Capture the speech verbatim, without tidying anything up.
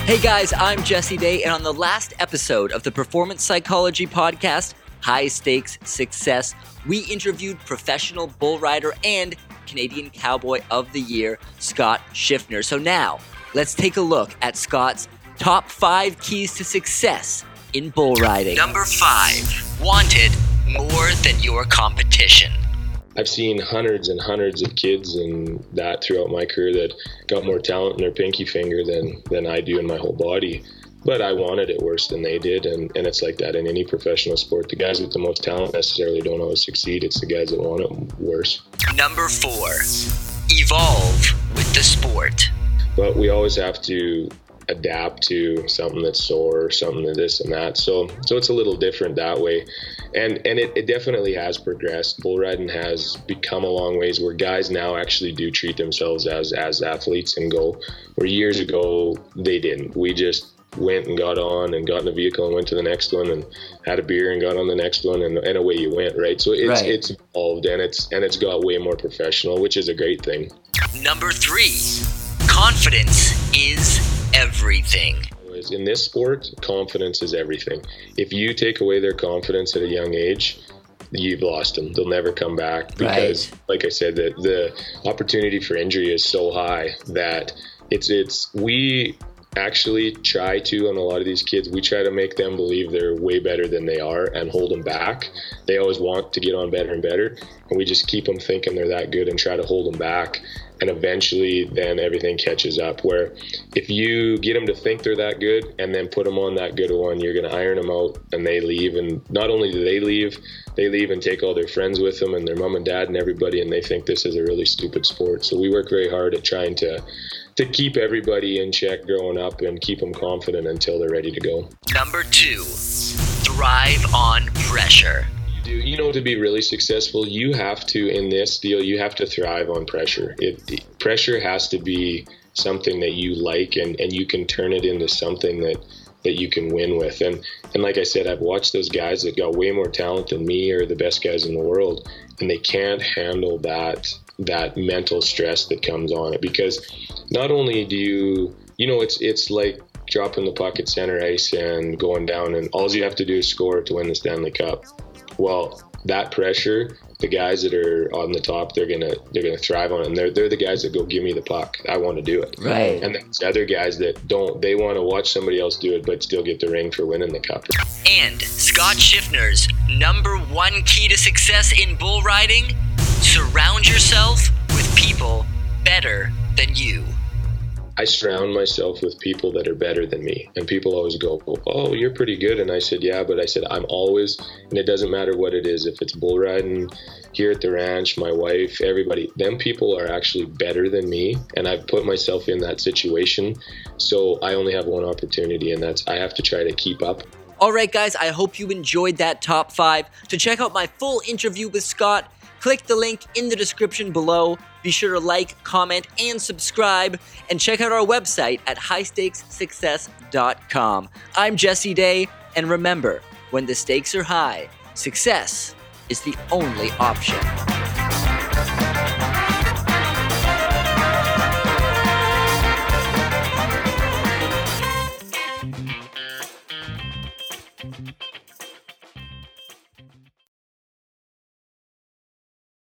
Hey guys, I'm Jesse Day, and on the last episode of the Performance Psychology podcast, High Stakes Success, we interviewed professional bull rider and Canadian Cowboy of the Year, Scott Schiffner. So now, let's take a look at Scott's top five keys to success in bull riding. Number five, wanted more than your competition. I've seen hundreds and hundreds of kids and that throughout my career that got more talent in their pinky finger than, than I do in my whole body. But I wanted it worse than they did, and, and it's like that in any professional sport. The guys with the most talent necessarily don't always succeed. It's the guys that want it worse. Number four, evolve with the sport. But we always have to adapt to something that's sore, something to this and that. So so it's a little different that way. And and it, it definitely has progressed. Bull riding has become a long ways where guys now actually do treat themselves as as athletes and go, where years ago they didn't. We just went and got on and got in a vehicle and went to the next one and had a beer and got on the next one, and, and away you went, right? So it's right. it's evolved and it's and it's got way more professional, which is a great thing. Number three, confidence is everything. In this sport, confidence is everything. If you take away their confidence at a young age, you've lost them. They'll never come back because, right. like I said, the, the opportunity for injury is so high that it's it's we actually try to, on a lot of these kids, we try to make them believe they're way better than they are and hold them back. They always want to get on better and better, and we just keep them thinking they're that good and try to hold them back. And eventually then everything catches up, where if you get them to think they're that good and then put them on that good one, you're going to iron them out and they leave. And not only do they leave, they leave and take all their friends with them and their mom and dad and everybody, and they think this is a really stupid sport. So we work very hard at trying to to keep everybody in check growing up and keep them confident until they're ready to go. Number two, thrive on pressure. You know, to be really successful, you have to, in this deal, you have to thrive on pressure. It, pressure has to be something that you like, and, and you can turn it into something that, that you can win with. And, and like I said, I've watched those guys that got way more talent than me or the best guys in the world, and they can't handle that that mental stress that comes on it. Because not only do you, you know, it's it's like dropping the puck at center ice and going down, and all you have to do is score to win the Stanley Cup. Well, that pressure, the guys that are on the top, they're gonna they're gonna thrive on it. And they're they're the guys that go, give me the puck, I want to do it. Right. And there's other guys that don't. They want to watch somebody else do it, but still get the ring for winning the cup. And Scott Schiffner's number one key to success in bull riding: surround yourself with people better than you. I surround myself with people that are better than me. And people always go, oh, you're pretty good. And I said, yeah, but I said, I'm always, and it doesn't matter what it is. If it's bull riding, here at the ranch, my wife, everybody, them people are actually better than me. And I've put myself in that situation. So I only have one opportunity, and that's I have to try to keep up. All right, guys, I hope you enjoyed that top five. To check out my full interview with Scott, click the link in the description below. Be sure to like, comment, and subscribe, and check out our website at high stakes success dot com. I'm Jesse Day, and remember, when the stakes are high, success is the only option.